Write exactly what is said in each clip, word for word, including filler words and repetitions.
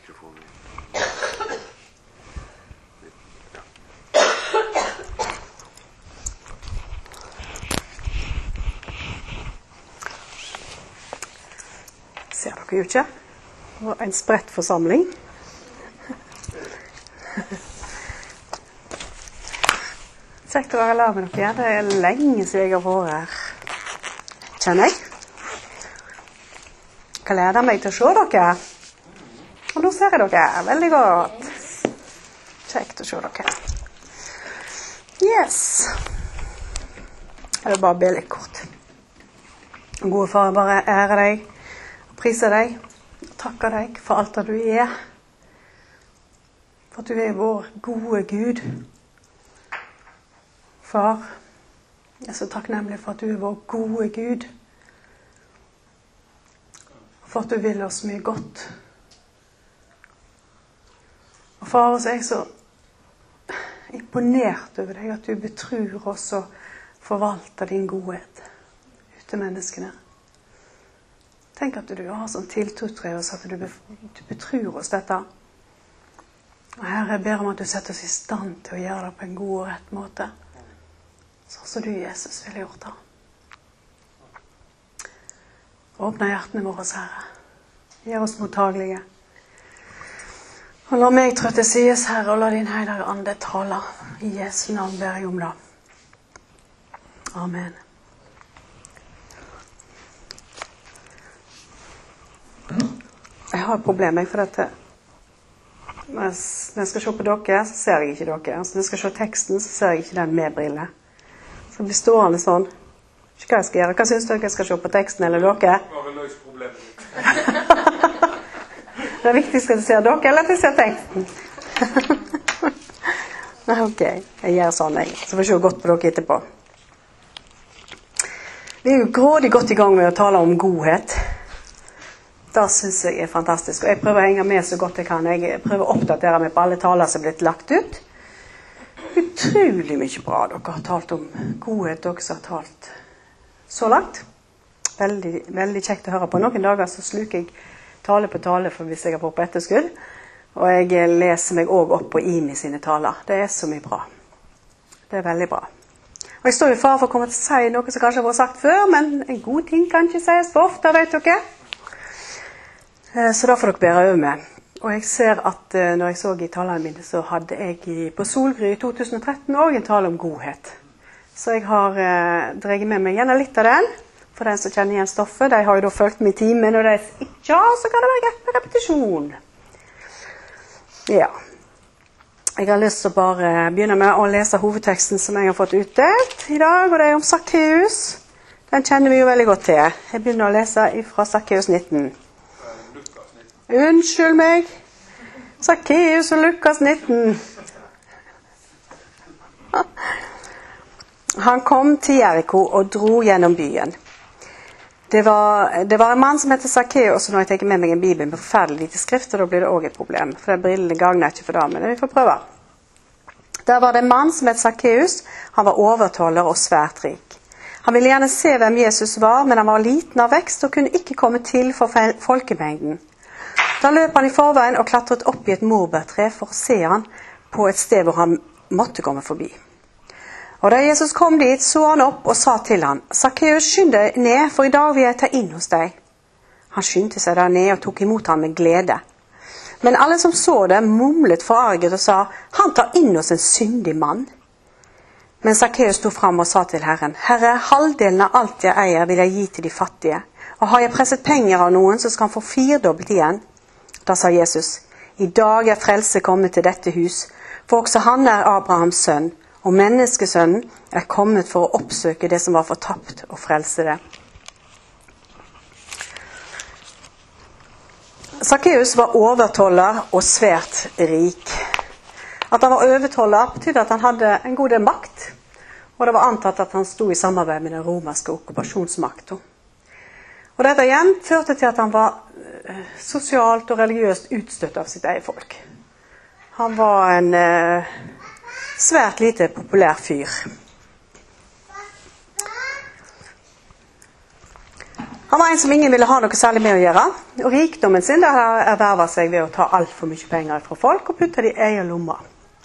mikrofonen. Ser dere jo ikke? Det var en spredt forsamling. Kjekt å være sammen med dere. Det er lenge siden jeg har vært her, kjenner jeg. Jeg gleder meg til å se dere. Og nå ser jeg dere veldig godt. Kjekt å se dere. Yes. Jeg vil bare be litt kort. Gode far, bare ære deg, prise deg, takke deg for alt det du er. For at du er vår gode Gud. Far, jeg er så takknemlig for at du er vår gode Gud. For at du vil oss mye godt. Og far, så er jeg så imponert over deg at du betror oss og forvalter din godhet ut til menneskene. Tenk at du har sånn tiltro til oss, at du betror oss dette. Og Herre, jeg ber om at du setter oss i stand til å gjøre det på en god og rett måte. Sånn som du, Jesus, ville gjort det. Åpne hjertene våre, Herre. Gjør oss mottagelige. Og la meg trøtte sies, Herre, og la din heilige ande tale. I Jesu navn ber jeg om det. Amen. Jeg har et problem, jeg, for dette. Når jeg skal se på dere, så ser jeg ikke dere. Altså, når jeg skal se teksten, så ser jeg ikke den med briller. Så det blir stående sånn. Ikke hva jeg skal gjøre. Hva synes dere jeg skal se på teksten, eller dere? Bare løs problemet. Det er viktig skal du se dere, eller at jeg ser teksten. Ok, jeg gjør sånn, jeg. Så får jeg se godt på dere etterpå. Vi er jo grådig godt i gang med å tale om godhet. Det synes jeg er fantastisk. Og jeg prøver å henge med så godt jeg kan. Jeg prøver å oppdatere meg på alle taler som er blitt lagt ut. Utrolig mye bra dere har talt om godhet, dere som har talt så langt. Veldig, veldig kjekt å høre på. Noen dager så sluker jeg tale på tale for hvis jeg har fått på etterskudd. Og jeg leser meg også opp på Imi sine taler. Det er så mye bra. Det er veldig bra. Og jeg står i fare for å komme til å si noe som kanskje har vært sagt før, men en god ting kan ikke sies for ofte, vet dere. Så da får dere bære over med. Og jeg ser at når jeg så i talene mine, så hadde jeg på Solgry i to tusen og tretten også en tale om godhet. Så jeg har eh, dreget med meg gjerne litt av den, for den som kjenner igjen stoffet. De har jo da følt med i timen, og de ikke har, så kan det være greit med repetisjon. Ja. Jeg har lyst til å bare begynne med å lese hovedteksten som jeg har fått utdelt i dag, og det er om Zacchaeus. Den kjenner vi jo veldig godt til. Jeg begynner å lese fra Zacchaeus nitten. Unnskyld meg. Zacchaeus og Lukas nitten. Han kom til Jericho og dro gjennom byen. Det var, det var en mann som heter Zacchaeus, og når jeg tenker med meg en bibel med forferdelig lite skrift, og da blir det også et problem, for det brillene gagner ikke for det, men vi får prøve. Der var det en mann som heter Zacchaeus. Han var overtaler og svært rik. Han ville gjerne se hvem Jesus var, men han var liten av vekst og kunne ikke komme til for folkemengden. Da løp han i forveien og klatret opp i et morbærtre for å se han på et sted hvor han måtte komme forbi. Og da Jesus kom dit, så han opp og sa til han: Zacchaeus, skynd deg ned, for i dag vil jeg ta inn hos deg. Han skyndte seg der ned og tok imot ham med glede. Men alle som så det, mumlet forarget og sa: han tar inn hos en syndig mann. Men Zacchaeus sto fram og sa til Herren: Herre, halvdelen av alt jeg eier vil jeg gi til de fattige. Og har jeg presset penger av noen, så skal han få firedobbelt igjen. Da sa Jesus: i dag er frelse kommet til dette hus, for også han er Abrahams sønn, og menneskesønnen er kommet for å oppsøke det som var fortapt, og frelse det. Zacchaeus var overtoller og svært rik. At han var overtoller betydde at han hadde en god del makt, og det var antatt at han stod i samarbeid med den romerske okkupasjonsmakten. Og dette igjen førte til at han var sosialt og religiøst utstøtt av sitt eget folk. Han var en eh, svært lite populær fyr. Han var en som ingen ville ha noe særlig med å gjøre, og rikdommen sin der ervervet seg ved å ta alt for mye penger fra folk og putte det i egen lomme.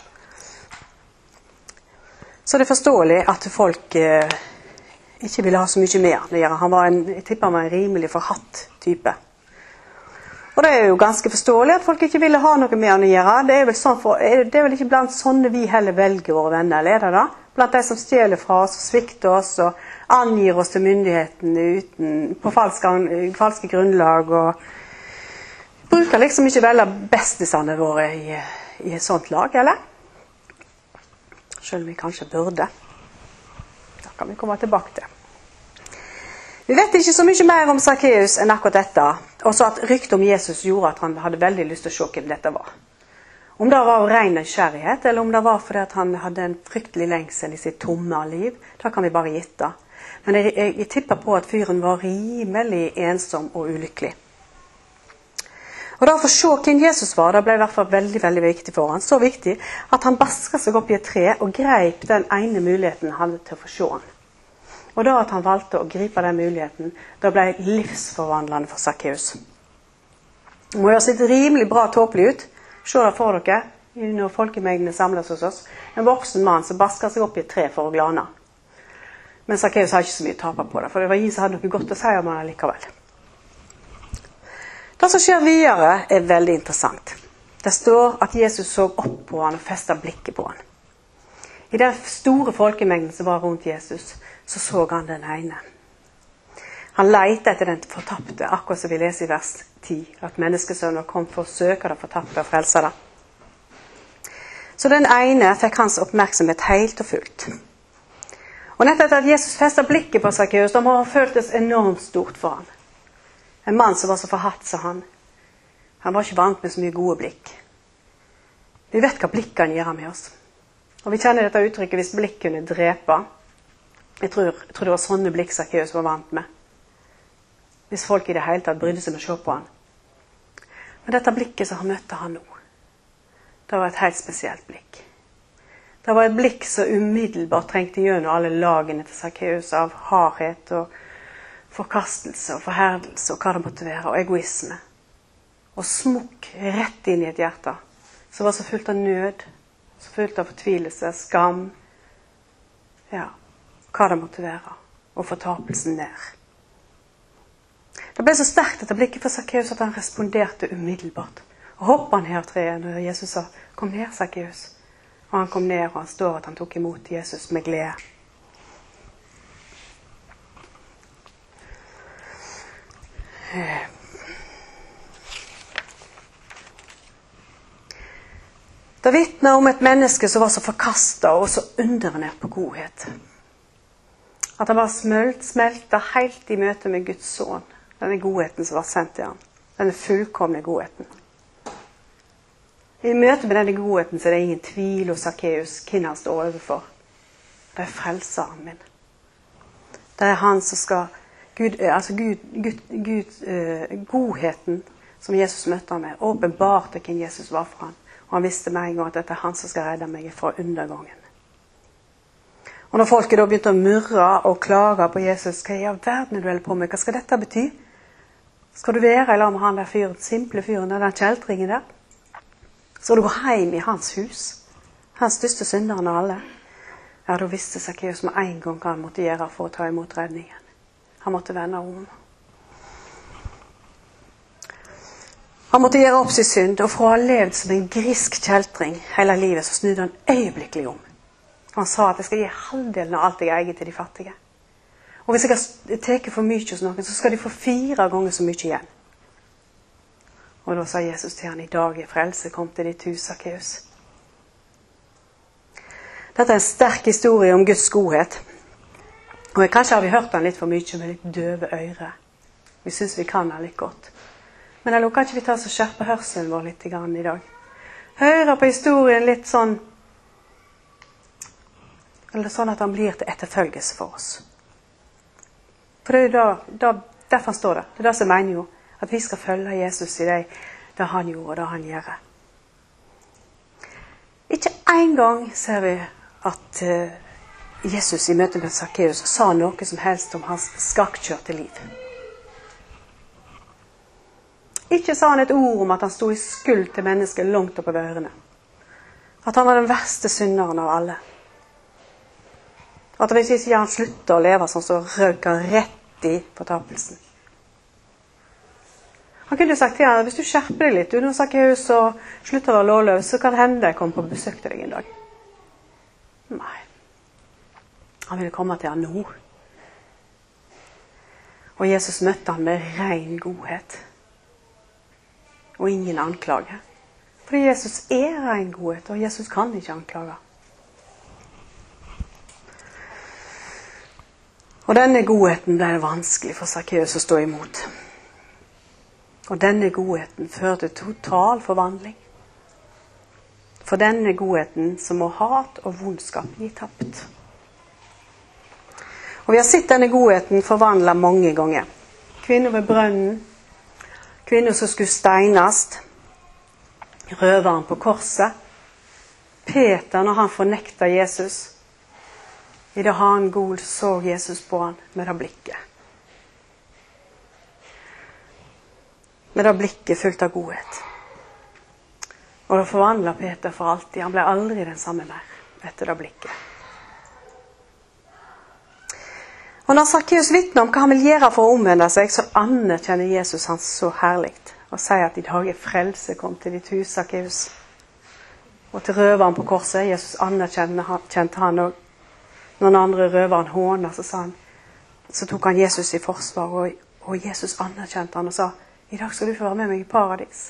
Så det er forståelig at folk eh, ikke ville ha så mye mer å gjøre. Han var en, jeg tipper han var en rimelig forhatt type. Og det er jo ganske forståelig at folk ikke ville ha noe med han å gjøre. Det er vel, sånn for, det er vel ikke blant sånne vi heller velger våre venner, eller er det da? Blant de som stjeler fra oss, svikter oss og angir oss til myndighetene uten, på falske, falske grunnlag og bruker liksom ikke vel av bestisene våre i, i et sånt lag, eller? Selv om vi kanskje burde. Da kan vi komme tilbake til. Vi vet ikke så mye mer om Zacchaeus enn akkurat dette, og så at ryktet om Jesus gjorde at han hadde veldig lyst til å se hvem dette var. Om det var ren nysgjerrighet, eller om det var fordi at han hadde en fryktelig lengsel i sitt tomme liv, da kan vi bare gitte. Men jeg, jeg, jeg tipper på at fyren var rimelig ensom og ulykkelig. Og da for å se hvem Jesus var, det ble i hvert fall veldig, veldig viktig for han. Så viktig at han basket seg opp i et tre og grep den ene muligheten han hadde til å få se han. Og da at han valgte å gripe den muligheten, da ble livsforvandlende for Zacchaeus. Det må jo ha sett rimelig bra tåpelig ut. Se det for dere, når folkemengdene samles hos oss. En voksen mann som basker seg opp i et tre for å glane. Men Zacchaeus har ikke så mye taper på det, for det var ingen som hadde noe godt å si om han likevel. Det som skjer videre er veldig interessant. Det står at Jesus så opp på han og festet blikket på han. I den store folkemengden som var rundt Jesus, så så han den ene. Han lette etter den fortapte, akkurat som vi leser i vers ti, at menneskesønnen kom for å søke det fortapte og frelse det. Så den ene fikk hans oppmerksomhet helt og fullt. Og nettopp etter at Jesus festet blikket på Zacchaeus, da må ha føltes enormt stort for han. En mann som var så forhatt som han. Han var ikke vant med så mye gode blikk. Vi vet hva blikkene gjør med oss. Og vi kjenner dette uttrykket hvis blikk kunne drepe. Jeg tror, jeg tror det var sånne blikk Zacchaeus var vant med. Hvis folk i det hele tatt brydde seg med å se på han. Men dette blikket som han møtte han nå, det var et helt spesielt blikk. Det var et blikk som umiddelbart trengte gjennom alle lagene til Zacchaeus av hardhet og forkastelse og forherdelse og hva det måtte være, og egoisme. Og smukk rett inn i et hjerte som var så fullt av nød, så fullt av fortvilelse, skam, ja, hva det måtte være, og fortapelsen ned. Det ble så sterkt dette blikket for Zacchaeus at han responderte umiddelbart. Og hoppet han her treet når Jesus sa, kom ned Zacchaeus. Og han kom ned, og han står at han tok imot Jesus med glede. Det vitner om et menneske som var så forkastet og så undernært på godhet. At han var smelt, smeltet helt i møte med Guds son. Denne godheten som var sendt til ham. Denne fullkomne godheten. I møte med denne godheten så er det ingen tvil hos Zacchaeus hvem han står overfor. Det er frelseren min. Det er han som skal, Gud, altså Gud, Gud, Gud, uh, godheten som Jesus møtte ham med, åpenbarte hvem Jesus var for ham. Og han visste med en gang at dette er han som skal redde meg fra undergangen. Og når folket da begynte å murre og klage på Jesus, hva i all verden er du holder på med? Hva skal dette bety? Skal du være i lag med han der fyren, simple fyren, den kjeltringen der? Skal du gå hjem i hans hus? Hans største synderen av alle? Ja, da visste Zacchaeus med en gang hva han måtte gjøre for å ta imot redningen. Han måtte vende om. Han måtte gjøre opp sin synd, og fra å ha levd som en grisk kjeltring hele livet, så snudde han øyeblikkelig om. Han sa at jeg skal gi halvdelen av alt jeg eier til de fattige. Og hvis jeg har teket for mye hos noen, så skal de få fire ganger så mye igjen. Og da sa Jesus til han, i dag er frelse kom til ditt hus, Zacchaeus. Dette er en sterk historie om Guds godhet. Og kanskje har vi hørt den litt for mye med litt døve øyre. Vi synes vi kan den litt godt. Men eller kan ikke vi ta oss og skjerpe hørselen vår litt i gang i dag? Høre på historien litt sånn, eller sånn at han blir til etterfølgelse for oss. For det er jo da, da, derfor står det. Det er det som mener jo, at vi skal følge Jesus i det, det han gjorde og det han gjør. Ikke en gang ser vi at uh, Jesus i møte med Zacchaeus sa noe som helst om hans skakkjørte liv. Ikke sa han et ord om at han stod i skuld til mennesket langt opp over ørene. At han var den verste synderen av alle. At hvis ikke han slutter å leve sånn, så røk han rett i fortapelsen. Han kunne sagt til han, hvis du skjerper deg litt, du nå Sakkeus og slutter å være lovløs, så kan det hende jeg kommer på besøk til deg en dag. Nei. Han ville komme til han nå. Og Jesus møtte han med ren godhet. Og ingen anklage. Fordi Jesus er ren godhet, og Jesus kan ikke anklage. Og denne godheten ble det vanskelig for Sakkeus å stå imot. Og denne godheten førte total forvandling. For denne godheten som må hat og vondskap gi tapt. Og vi har sett denne godheten forvandlet mange ganger. Kvinner ved brønnen, kvinner som skulle steinast, røveren på korset, Peter når han fornekta Jesus. I det han god så Jesus på han med det blikket. Med det blikket fullt av godhet. Og det forvandlet Peter for alltid. Han ble aldri den samme mer etter det blikket. Og når Sakkeus vitner om hva han vil gjøre for å omvende seg, så anerkjenner Jesus han så herligt. Og sier at i dag er frelse kom til ditt hus, Sakkeus. Og til røveren på korset, Jesus anerkjente han også. Når den andre røveren hånet, så, sa han, så tok han Jesus i forsvar, og, og Jesus anerkjente han og sa, i dag skal du få være med meg i paradis.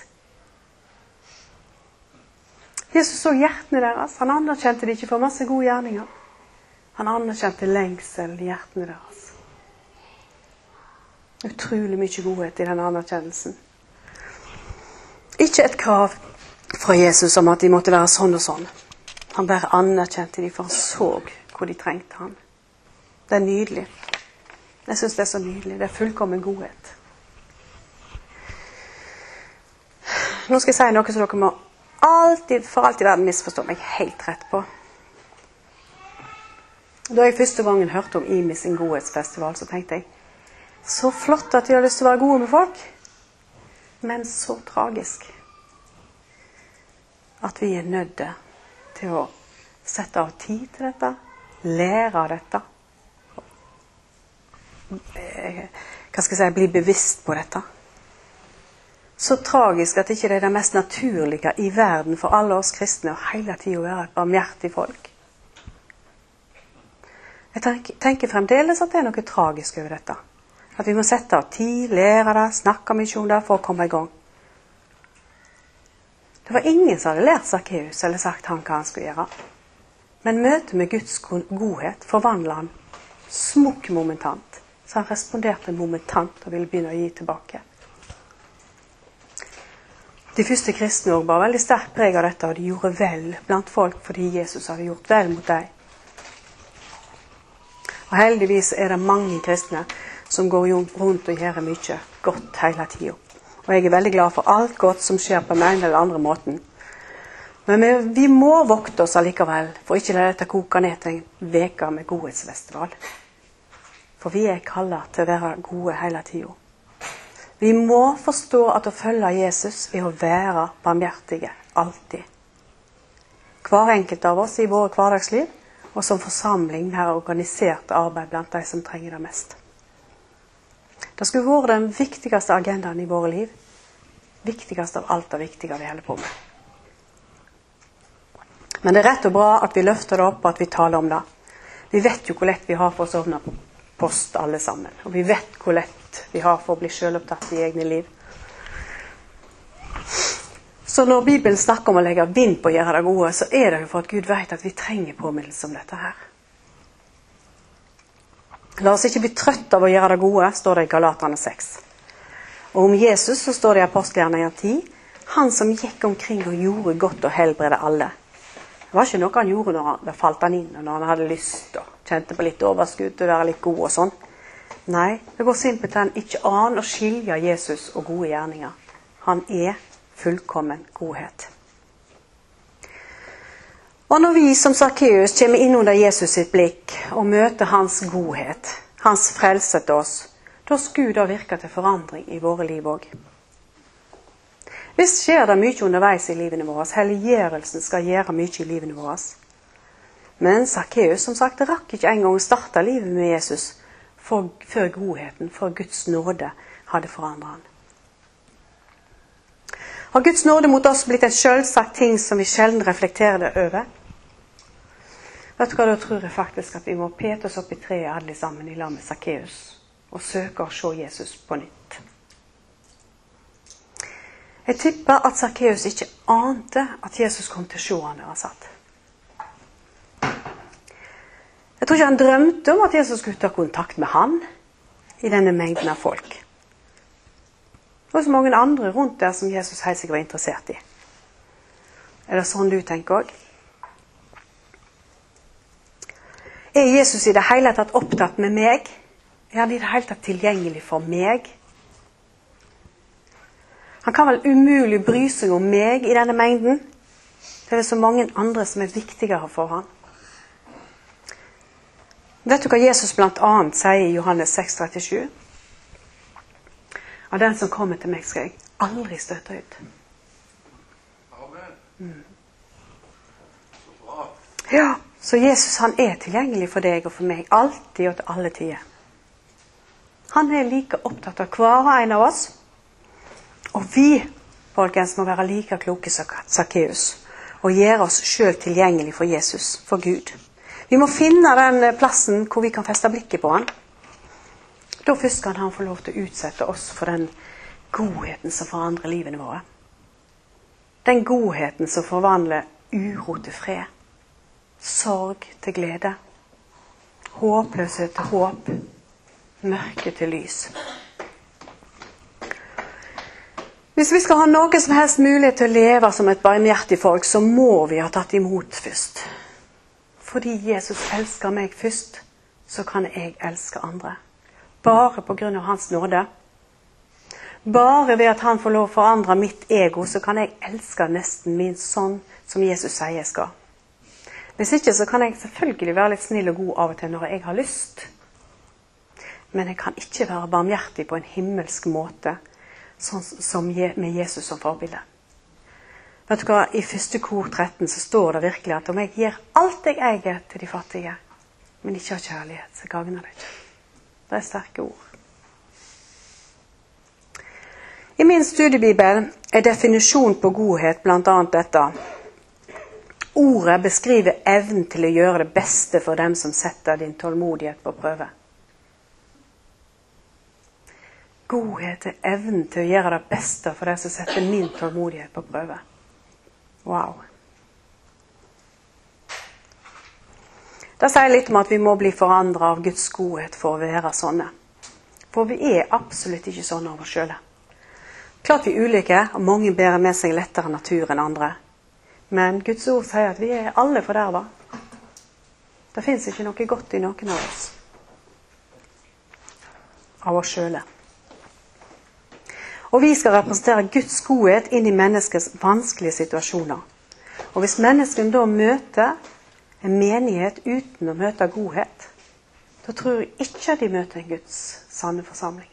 Jesus så hjertene deres. Han anerkjente de ikke for masse gode gjerninger. Han anerkjente lengsel i hjertene deres. Utrolig mye godhet i den anerkjennelsen. Ikke et krav fra Jesus om at de måtte være sånn og sånn. Han bare anerkjente de, for han så hvor de trengte han. Det er nydelig. Jeg synes det er så nydelig. Det er fullkommen godhet. Nå skal jeg si noe som dere må alltid, for alltid verden misforstå meg helt rett på. Da jeg første gangen hørte om I M I sin godhetsfestival, så tenkte jeg, så flott at de har lyst til å være gode med folk, men så tragisk at vi er nødde til å sette av tid til dette, lære av dette, hva skal jeg si, bli bevisst på dette. Så tragisk at ikke det er det mest naturlige i verden for alle oss kristne å hele tiden være et barmhjertig folk. Jeg tenker, tenker fremdeles at det er noe tragisk over dette. At vi må sette av tid, lære det, snakke mye om det for å komme i gang. Det var ingen som hadde lært Sakkeus eller sagt han hva han skulle gjøre. Men møtet med Guds godhet forvandlet han smukk momentant. Så han responderte momentant og ville begynne å gi tilbake. De første kristne år var veldig sterkt preg av dette, og de gjorde vel blant folk fordi Jesus hadde gjort vel mot dem. Og heldigvis er det mange kristne som går rundt og gjør mye godt hele tiden. Og jeg er veldig glad for alt godt som skjer på den ene eller andre måten. Men vi, vi må vokte oss allikevel, for ikke la dette koke ned til en veke med godhetsfestival. For vi er kallet til å være gode hele tiden. Vi må forstå at å følge Jesus er å være barmhjertige, alltid. Hver enkelt av oss i våre hverdagsliv, og som forsamling her organisert arbeid blant de som trenger det mest. Det skulle være den viktigste agendaen i våre liv. Viktigst av alt det viktige vi holder på med. Men det er rett og bra at vi løfter det opp og at vi taler om det. Vi vet jo hvor lett vi har for å sovne på post alle sammen. Og vi vet hvor lett vi har for å bli selvopptatt i egne liv. Så når Bibelen snakker om å legge vind på å gjøre det gode, så er det jo for at Gud vet at vi trenger påminnelse om dette her. La oss ikke bli trøtt av å gjøre det gode, står det i Galaterne seks. Og om Jesus så står det i Apostelgjerningen ti, han som gikk omkring og gjorde godt og helbrede alle. Det var ikke noe han gjorde når han, det falt han inn, og når han hadde lyst og kjente på litt overskudd til å være litt god og sånn. Nei, det går simpelthen ikke an å skilje Jesus og gode gjerninger. Han er fullkommen godhet. Og når vi som Sakkeus kommer inn under Jesus sitt blikk og møter hans godhet, hans frelse til oss, da skulle det virke til forandring i våre liv også. Visst skjer det mye underveis i livene våre. Helliggjørelsen skal gjøre mye i livene våre. Men Zacchaeus, som sagt, rakk ikke en gang å starte livet med Jesus for, før godheten, for Guds nåde hadde forandret han. Har Guds nåde mot oss blitt en selvsagt ting som vi sjelden reflekterer det over? Vet du hva, da tror jeg faktisk at vi må pete oss opp i treet alle sammen i lag med Zacchaeus og søke å se Jesus på nytt. Jeg tipper at Zacchaeus ikke ante at Jesus kom til å se han der han satt. Jeg tror ikke han drømte om at Jesus skulle ta kontakt med han i denne mengden av folk. Det var så mange andre rundt der som Jesus helt sikkert var interessert i. Er det sånn du tenker også? Er Jesus i det hele tatt opptatt med meg? Er han i det hele tatt tilgjengelig for meg? Han kan vel umulig bry seg om meg i denne mengden. Det er så mange andre som er viktigere for han. Vet du hva Jesus blant annet sier i Johannes seks trettisju? Av den som kommer til meg skal jeg aldri støte ut. Amen. Mm. Så bra. Ja, så Jesus han er tilgjengelig for deg og for meg, alltid og til alle tider. Han er like opptatt av hver en av oss. Og vi, folkens, må være like kloke som Zacchaeus og gjøre oss selv tilgjengelig for Jesus, for Gud. Vi må finne den plassen hvor vi kan feste blikket på han. Da først kan han få lov til å utsette oss for den godheten som forandrer livene våre. Den godheten som forvandler uro til fred, sorg til glede, håpløshet til håp, mørke til lys. Hvis vi skal ha noe som helst mulighet til å leve som et barmhjertig folk, så må vi ha tatt imot først. Fordi Jesus elsker meg først, så kan jeg elske andre. Bare på grunn av hans nåde. Bare ved at han får lov å forandre mitt ego, så kan jeg elske nesten min sånn som Jesus sier jeg skal. Hvis ikke, så kan jeg selvfølgelig være litt snill og god av og til når jeg har lyst. Men jeg kan ikke være barmhjertig på en himmelsk måte, sånn som med Jesus som forbilde. Vet du hva, i første kor tretten så står det virkelig at om jeg gir alt jeg eier til de fattige, men ikke har kjærlighet, så gagner det ikke. Det er sterke ord. I min studiebibel er definisjon på godhet blant annet dette. Ordet beskriver evnen til å gjøre det beste for dem som setter din tålmodighet på prøve. Godhet er evnen til å gjøre det beste for dem som setter min tålmodighet på prøve. Wow. Det sier litt om at vi må bli forandret av Guds godhet for å være sånne. For vi er absolutt ikke sånne av oss selv. Klart vi er ulike, og mange bærer med seg lettere natur enn andre. Men Guds ord sier at vi er alle forderva. Det finnes ikke noe godt i noen av oss. Av oss selv. Og vi skal representere Guds godhet inn i menneskets vanskelige situasjoner. Og hvis mennesken da møter en menighet uten å møte godhet, da tror jeg ikke de møter en Guds sanne forsamling.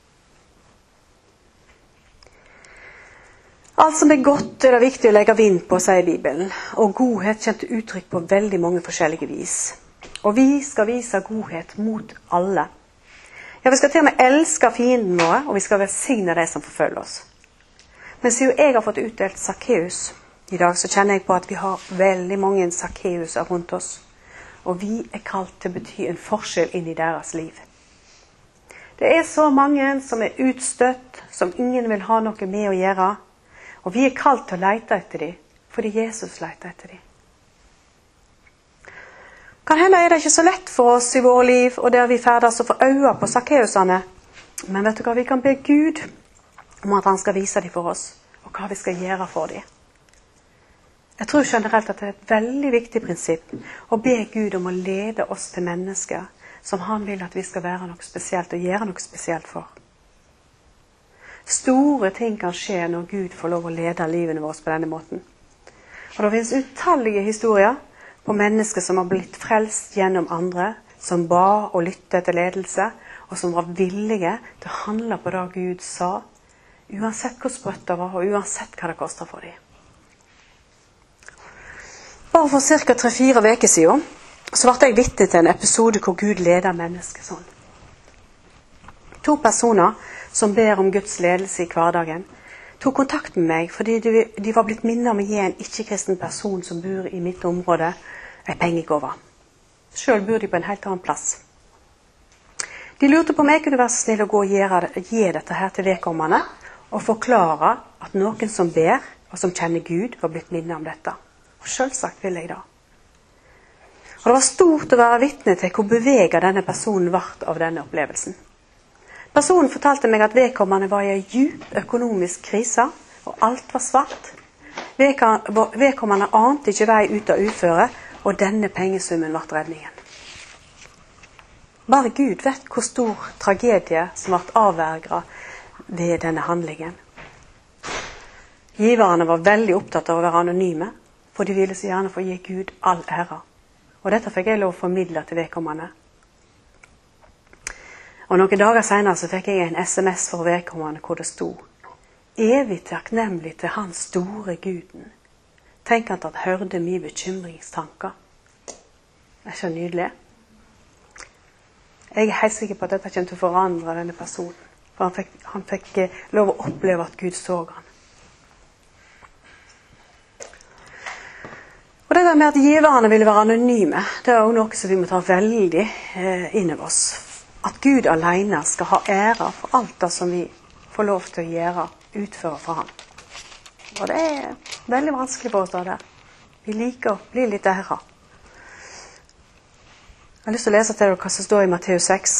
Alt som er godt er det viktig å legge vind på, sier Bibelen. Og godhet kommer til uttrykk på veldig mange forskjellige vis. Og vi skal vise godhet mot alle. Ja, vi skal til og med elske fienden våre, og vi skal velsigne de som forfølger oss. Men siden jeg har fått utdelt Zacchaeus i dag, så kjenner jeg på at vi har veldig mange Zacchaeuser rundt oss. Og vi er kalt til å bety en forskjell inn i deres liv. Det er så mange som er utstøtt, som ingen vil ha noe med å gjøre. Og vi er kalt til å lete etter dem, fordi Jesus leter etter dem. Kan hende er det ikke så lett for oss i våre liv, og der vi ferdes og får øye på Zacchaeusene. Men vet du hva, vi kan be Gud om at han skal vise dem for oss, og hva vi skal gjøre for dem. Jeg tror generelt at det er et veldig viktig prinsipp å be Gud om å lede oss til mennesker som han vil at vi skal være noe spesielt og gjøre noe spesielt for. Store ting kan skje når Gud får lov å lede livene våre på denne måten. Og det finnes utallige historier på mennesker som har blitt frelst gjennom andre, som ba og lyttet til ledelse, og som var villige til å handle på det Gud sa, Uansett hvor sprøtt det var, og uansett hva det kostet for dem. Bare for ca. tre-fire uker siden, så ble jeg vitne til en episode hvor Gud leder mennesket sånn. To personer som ber om Guds ledelse i hverdagen, tok kontakt med meg fordi de, de var blitt minnet om å gi en ikke-kristen person som bor i mitt område, en pengegave. Selv bor de på en helt annen plass. De lurte på om jeg kunne være så snill å gå og gjøre, gi dette her til vedkommende, og forklare at noen som ber, og som kjenner Gud, var blitt minnet om dette. Og selvsagt ville jeg da. Og det var stort å være vitne til hvor beveget denne personen ble av denne opplevelsen. Personen fortalte meg at vedkommende var i en djup økonomisk krise, og alt var svart. Vedkommende ante ikke vei ut av uføre, og denne pengesummen ble redningen. Bare Gud vet hvor stor tragedie som ble avverget ved denne handlingen. Giverne var veldig opptatt av å være anonyme, for de ville så gjerne få gi Gud all ære. Og dette fikk jeg lov å formidle til vedkommende. Og noen dager senere så fikk jeg en sms for vedkommende hvor det stod: evig takknemlig til hans store Guden. Tenk at han hørte mye bekymringstanker. Det er så nydelig. Jeg er helt sikker på at dette kommer til å forandre denne personen. For han fikk, han fikk lov å oppleve at Gud så han. Og det der med at giverne ville være anonyme, det er også noe som vi må ta veldig eh, inn over oss. At Gud alene skal ha ære for alt det som vi får lov til å gjøre, utføre for ham. Og det er veldig vanskelig for oss da det. Vi liker å bli litt ære. Jeg har lyst til å lese til dere hva som står i Matteus seks.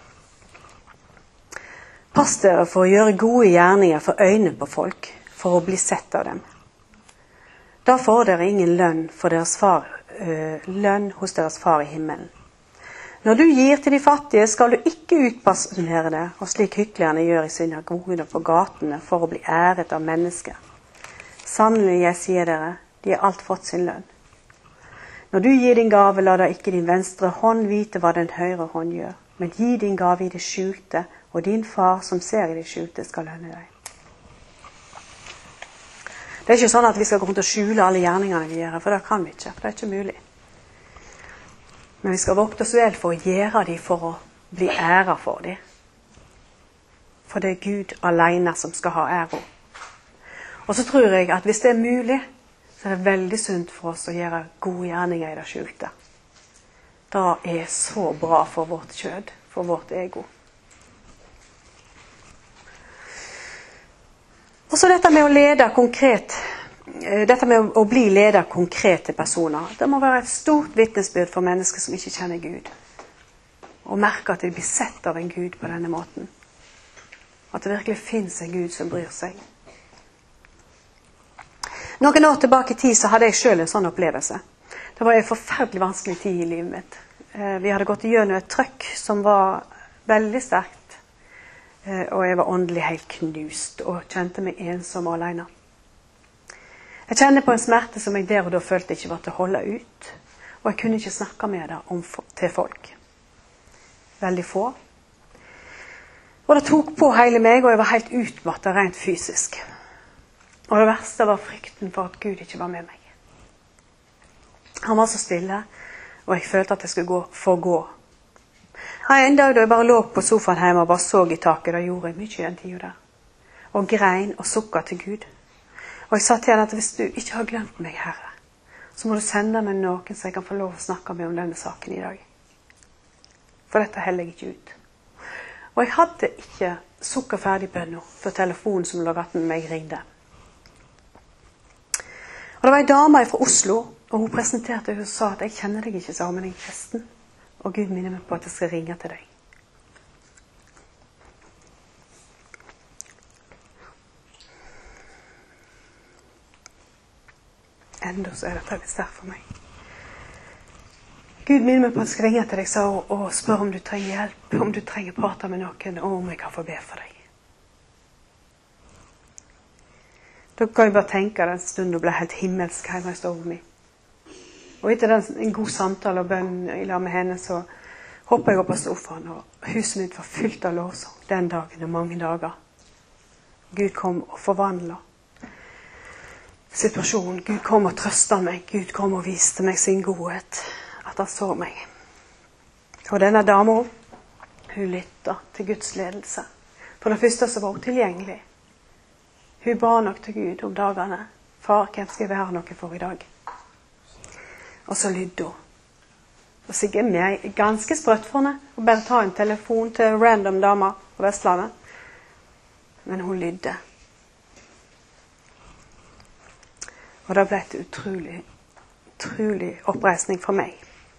Pass dere for å gjøre gode gjerninger for øynene på folk, for å bli sett av dem. Da får dere ingen lønn, for deres far, øh, lønn hos deres far i himmelen. Når du gir til de fattige, skal du ikke utpersonere det, og slik hyklerne gjør i synagogene på gatene for å bli æret av mennesker. Sannelig, jeg sier dere, de har alt fått sin lønn. Når du gir din gave, la da ikke din venstre hånd vite hva den høyre hånd gjør, men gi din gave i det skjulte, og din far som ser i det skjulte skal lønne deg. Det er ikke sånn at vi skal gå rundt og skjule alle gjerningene vi gjør, for det kan vi ikke, for det er ikke mulig. Men vi skal vokte oss vel for å gjøre dem for å bli ære for dem. For det er Gud alene som skal ha ære. Og så tror jeg at hvis det er mulig, så er det veldig sunt for oss å gjøre gode gjerninger i det skjulte. Det er så bra for vårt kjød, for vårt ego. Og så dette med å lede konkret, dette med å bli leder konkrete personer. Det må være et stort vitnesbyrd for mennesker som ikke kjenner Gud. Og merke at de blir sett av en Gud på denne måten. At det virkelig finnes en Gud som bryr seg. Noen år tilbake i tid så hadde jeg selv en sånn opplevelse. Det var en forferdelig vanskelig tid i livet mitt. Vi hadde gått gjennom et trøkk som var veldig sterkt. Og jeg var åndelig helt knust og kjente meg ensom og alene. Jeg kjente på en smerte som jeg der og da følte ikke var til å holde ut. Og jeg kunne ikke snakke med det om, til folk. Veldig få. Og det tok på hele meg, og jeg var helt utmattet rent fysisk. Og det verste var frykten for at Gud ikke var med meg. Han var så stille, og jeg følte at jeg skulle gå, få gå. En dag da jeg bare lå på sofaen hjemme og bare så i taket, da gjorde jeg mye i den tiden der. Og grein og sukket til Gud. Og jeg sa til henne at hvis du ikke har glemt meg, Herre, så må du sende meg noen så jeg kan få lov å snakke med om denne saken i dag. For dette heller jeg ikke ut. Og jeg hadde ikke sukket ferdig bønn før telefonen som lå ved meg ringte. Og det var en dame fra Oslo, og hun presenterte og sa at jeg kjenner deg ikke, sa hun, men jeg er kristen. Og Gud minner meg på at jeg skal ringe til deg. Enda så er dette litt sterkt for meg. Gud minner meg på at jeg skal ringe til deg, sa hun, og spør om du trenger hjelp, om du trenger prate med noen, og om jeg kan få be for deg. Da kan jeg bare tenke den stunden ble helt himmelsk hjemme i stoven min. Og etter den, en god samtale og bønn i lag med henne, så hoppet jeg opp på sofaen, og huset mitt var fylt av lovsang den dagen og mange dager. Gud kom og forvandlet situasjonen. Gud kom og trøstet meg. Gud kom og viste meg sin godhet. At han så meg. Og denne dama, hun lyttet til Guds ledelse. For det første så var hun tilgjengelig. Hun ba nok til Gud om dagene. Far, hvem skal jeg være noe for i dag? Og så lydde hun. Og sikkert meg ganske sprøtt for henne. Og bare ta en telefon til random damer på Vestlandet. Men hun lydde. Og det ble et utrolig, utrolig oppreisning for meg.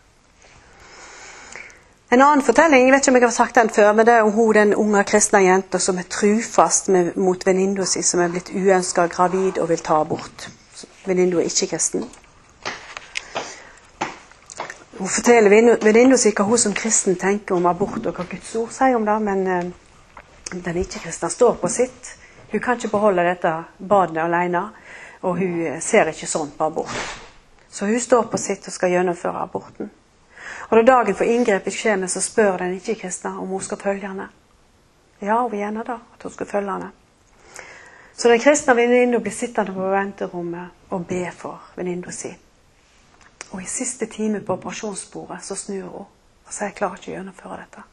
En annen fortelling, jeg vet ikke om jeg har sagt den før, men det er om hun, den unge kristne jenta som er trufast med, mot venninna si, som er blitt uønsket gravid og vil ta abort. Venninna er ikke kristen. Hun forteller venninna si hva hun som kristen tenker om abort, og hva Guds ord sier om det, men eh, den ikke-kristne står på sitt. Hun kan ikke beholde dette badet alene, og hun ser ikke sånn på abort. Så hun står på sitt og skal gjennomføre aborten. Og da dagen for inngrepet kommer, så spør den ikke-kristne om hun skal følge henne. Ja, hun vil gjerne da, at hun skal følge henne. Så den kristne venninna blir sittende på venterommet og be for venninna si. Og i siste time på operasjonsbordet så snur hun og sier jeg klarer ikke å gjennomføre dette.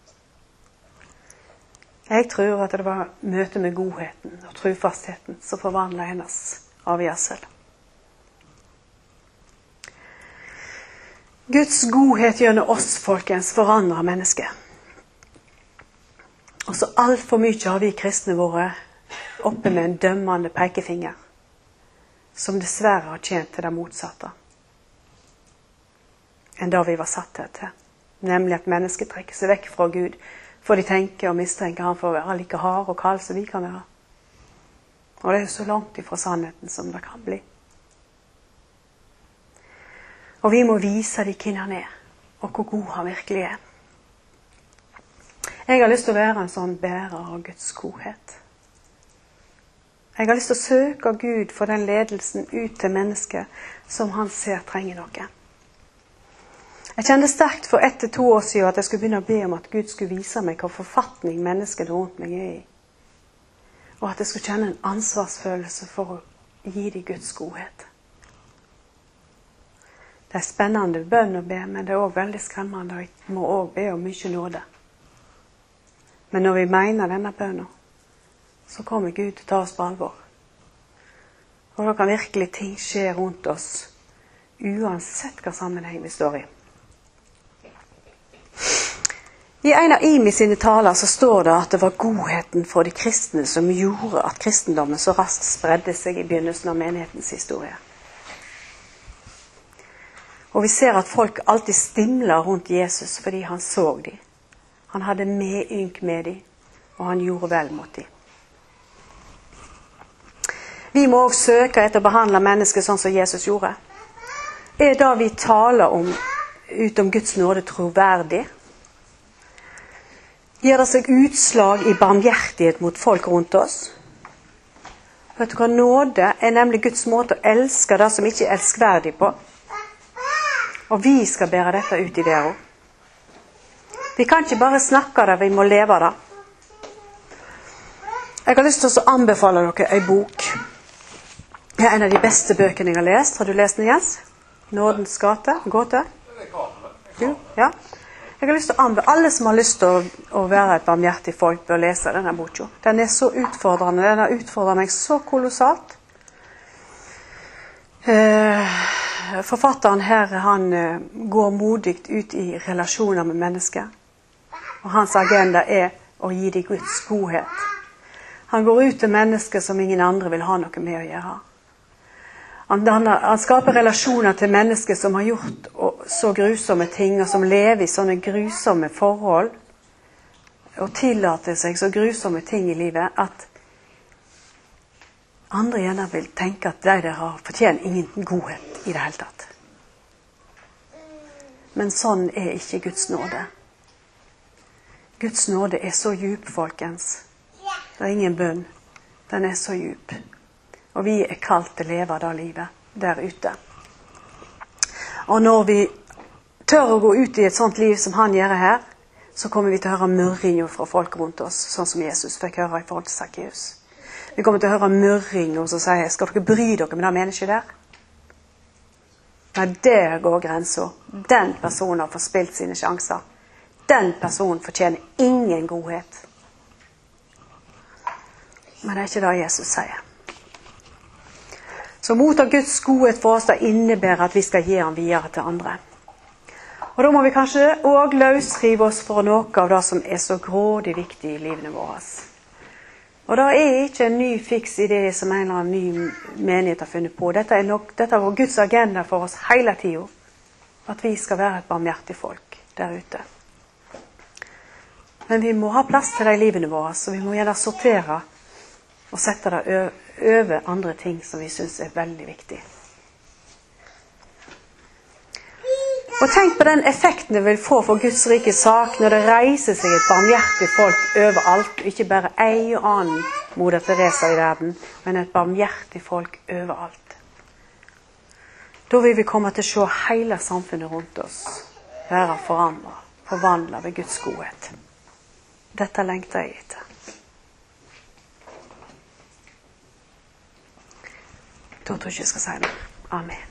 Jeg tror at det var møtet med godheten og trufastheten som forvandlet hennes avgjørsel. Guds godhet gjennom oss, folkens, forandrer mennesket. Og så alt for mye har vi kristne våre oppe med en dømmende pekefinger, som dessverre har tjent til det motsatte enn da vi var satt her til. Nemlig at mennesket trekker seg vekk fra Gud, for de tenker og mistenker han for å være like hard og kald som vi kan være. Og det er jo så langt ifra sannheten som det kan bli. Og vi må vise dem hvem han er, og hvor god han virkelig er. Jeg har lyst til å være en sånn bærer av Guds godhet. Jeg har lyst til å søke Gud for den ledelsen ut til mennesket som han ser trenger noe. Jeg kjente sterkt for ett til to år siden at jeg skulle begynne å be om at Gud skulle vise meg hva forfatning menneskene rundt meg er i. Og at jeg skulle kjenne en ansvarsfølelse for å gi dem Guds godhet. Det er spennende bønn å be, men det er også veldig skremmende, og jeg må også be om mye nåde. Men når vi mener denne bønnen, så kommer Gud til å ta oss på alvor. Og da kan virkelig ting skje rundt oss, uansett hva sammenheng vi står i. I en av Imi sine taler så står det at det var godheten for de kristne som gjorde at kristendommen så raskt spredde seg i begynnelsen av menighetens historie. Og vi ser at folk alltid stimler rundt Jesus fordi han så dem. Han hadde medynk med dem, og han gjorde vel mot dem. Vi må også søke etter å behandle mennesker sånn som Jesus gjorde. Er det vi taler om ut om Guds nåde troverdig? Gir det seg utslag i barmhjertighet mot folk rundt oss? Vet du hva, nåde er nemlig Guds måte å elske det som ikke er elskverdig på. Og vi skal bære dette ut i verden. Vi kan ikke bare snakke det, vi må leve det. Jeg har lyst til å anbefale dere en bok. Det er en av de beste bøkene jeg har lest. Har du lest den, Jens? Nådens gate? Gåte? Du? Ja. Jeg har lyst til å anbefale, alle som har lyst til å, å være et barmhjertig folk, bør lese denne boka. Den er så utfordrende, den har utfordret meg så kolossalt. Eh, forfatteren her, han eh, går modigt ut i relasjoner med mennesker. Og hans agenda er å gi dem Guds godhet. Han går ut til mennesker som ingen andre vil ha noe med å gjøre. Han, han, han skaper relasjoner til mennesker som har gjort så grusomme ting, og som lever i sånne grusomme forhold, og tillater seg så grusomme ting i livet, at andre gjerne vil tenke at de der har fortjent ingen godhet i det hele tatt. Men sånn er ikke Guds nåde. Guds nåde er så djup, folkens. Det er ingen bønn. Den er så djup. Og vi er kalt til å leve det livet der ute. Og når vi tør å gå ut i et sånt liv som han gjør her, så kommer vi til å høre murring fra folk rundt oss, sånn som Jesus fikk høre i forhold til Zacchaeus. Vi kommer til å høre murring og så sier, skal dere bry dere med det mennesket der? Men der går grensen. Den personen har forspilt sine sjanser. Den personen fortjener ingen godhet. Men det er ikke det Jesus sier. Så motta Guds godhet for oss, det innebærer at vi skal gi han videre til andre. Og da må vi kanskje også løsrive oss for noe av det som er så grådig viktig i livene våre. Og det er ikke en ny fiks idé som en eller annen ny menighet har funnet på. Dette er, nok, dette er Guds agenda for oss hele tiden. At vi skal være et barmhjertig folk der ute. Men vi må ha plass til det i livene våre, så vi må gjerne sortere og sette det over andre ting som vi synes er veldig viktig. Og tenk på den effekten det vil få for Guds rike sak når det reiser seg et barmhjertig folk overalt, ikke bare ei og annen Moder Teresa i verden, men et barmhjertig folk overalt. Da vil vi komme til å se hele samfunnet rundt oss være forandret, forvandlet ved Guds godhet. Dette lengter jeg etter. Da tror jeg ikke jeg skal si mer. Amen.